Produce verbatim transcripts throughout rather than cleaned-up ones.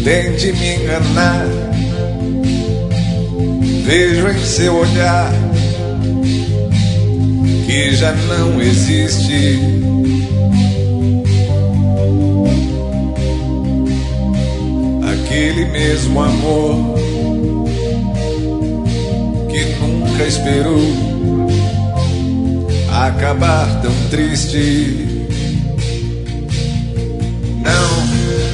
tente me enganar. Vejo em seu olhar que já não existe. Aquele mesmo amor que nunca esperou acabar tão triste. Não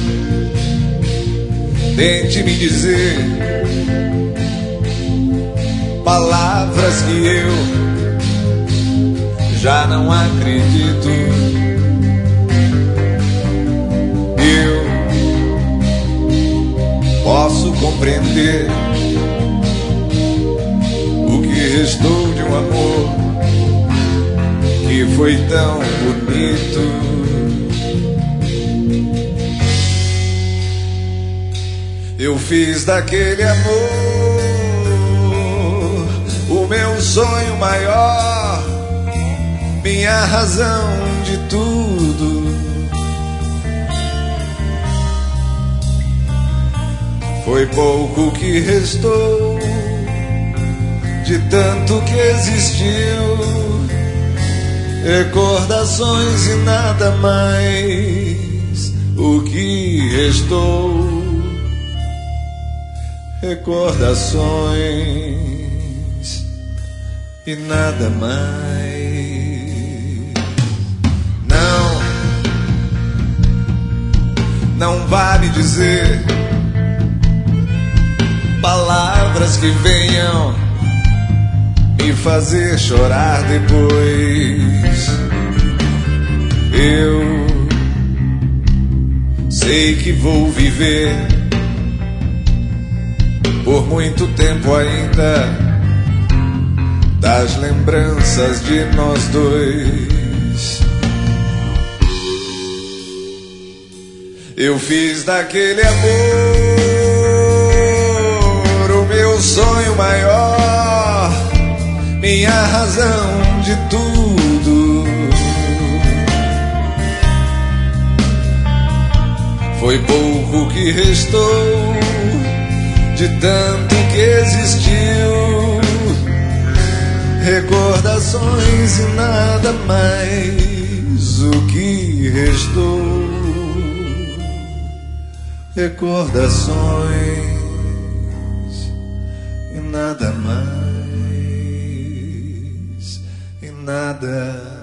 tente me dizer palavras que eu já não acredito. Eu posso compreender o que restou de um amor que foi tão bonito. Eu fiz daquele amor o meu sonho maior, minha razão de tudo. Foi pouco que restou de tanto que existiu, recordações e nada mais. O que restou, recordações e nada mais. Não, não vale dizer palavras que venham me fazer chorar depois. Eu sei que vou viver por muito tempo ainda das lembranças de nós dois. Eu fiz daquele amor o meu sonho maior, minha razão de tudo. Foi pouco que restou de tanto que existiu, recordações e nada mais. O que restou, recordações e nada mais, e nada